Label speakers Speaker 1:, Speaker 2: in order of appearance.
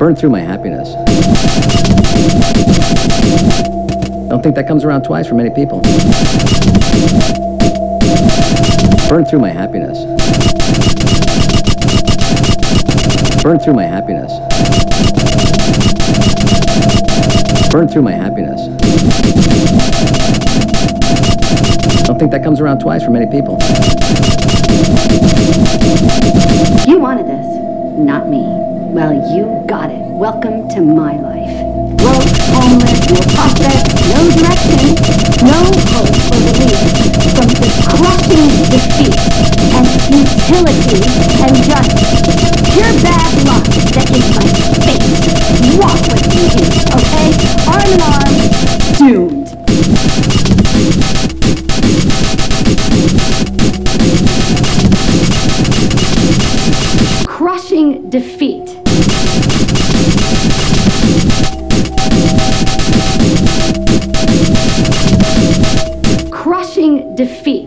Speaker 1: Burn through my happiness. Don't think that comes around twice for many people. Burn through my happiness. Burn through my happiness. Burn through my happiness. Don't think that comes around twice for many people.
Speaker 2: You wanted this, not me. Well, you got it. Welcome to my life. Broke, homeless, no prospects, no direction, no hope or relief from the crushing defeat and futility and just pure bad luck that is my fate. Walk with me here, okay? Arm in arm, doomed. Crushing defeat. Crushing defeat.